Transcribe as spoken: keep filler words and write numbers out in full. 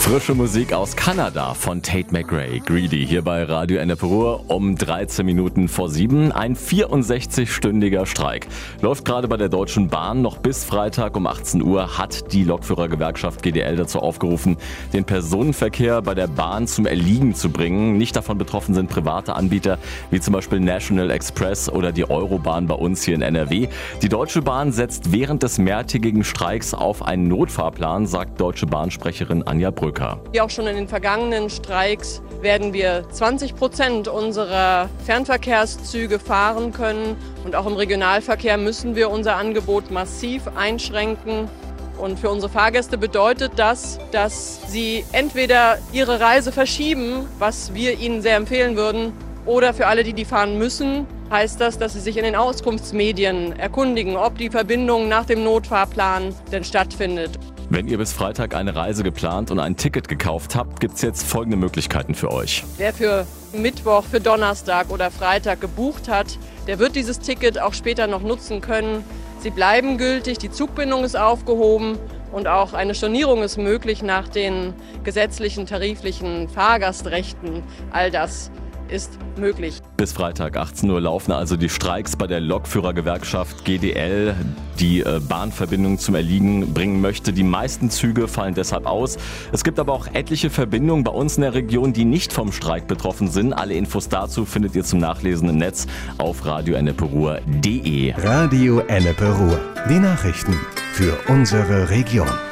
Frische Musik aus Kanada von Tate McRae, Greedy, hier bei Radio Ennepe Ruhr um dreizehn Minuten vor sieben. Ein vierundsechzig-stündiger Streik läuft gerade bei der Deutschen Bahn. Noch bis Freitag um achtzehn Uhr hat die Lokführergewerkschaft G D L dazu aufgerufen, den Personenverkehr bei der Bahn zum Erliegen zu bringen. Nicht davon betroffen sind private Anbieter wie zum Beispiel National Express oder die Eurobahn bei uns hier in N R W. Die Deutsche Bahn setzt während des mehrtägigen Streiks auf einen Notfahrplan, sagt Deutsche Bahnsprecherin Anja Brücker. Wie auch schon in den vergangenen Streiks werden wir zwanzig Prozent unserer Fernverkehrszüge fahren können. Und auch im Regionalverkehr müssen wir unser Angebot massiv einschränken. Und für unsere Fahrgäste bedeutet das, dass sie entweder ihre Reise verschieben, was wir ihnen sehr empfehlen würden, oder für alle, die die fahren müssen, heißt das, dass sie sich in den Auskunftsmedien erkundigen, ob die Verbindung nach dem Notfahrplan denn stattfindet. Wenn ihr bis Freitag eine Reise geplant und ein Ticket gekauft habt, gibt es jetzt folgende Möglichkeiten für euch. Wer für Mittwoch, für Donnerstag oder Freitag gebucht hat, der wird dieses Ticket auch später noch nutzen können. Sie bleiben gültig, die Zugbindung ist aufgehoben und auch eine Stornierung ist möglich nach den gesetzlichen, tariflichen Fahrgastrechten. All das ist möglich. Bis Freitag achtzehn Uhr laufen also die Streiks bei der Lokführergewerkschaft G D L, die äh, Bahnverbindungen zum Erliegen bringen möchte. Die meisten Züge fallen deshalb aus. Es gibt aber auch etliche Verbindungen bei uns in der Region, die nicht vom Streik betroffen sind. Alle Infos dazu findet ihr zum Nachlesen im Netz auf radio ennepe ruhr punkt de. Radio Ennepe Ruhr. Die Nachrichten für unsere Region.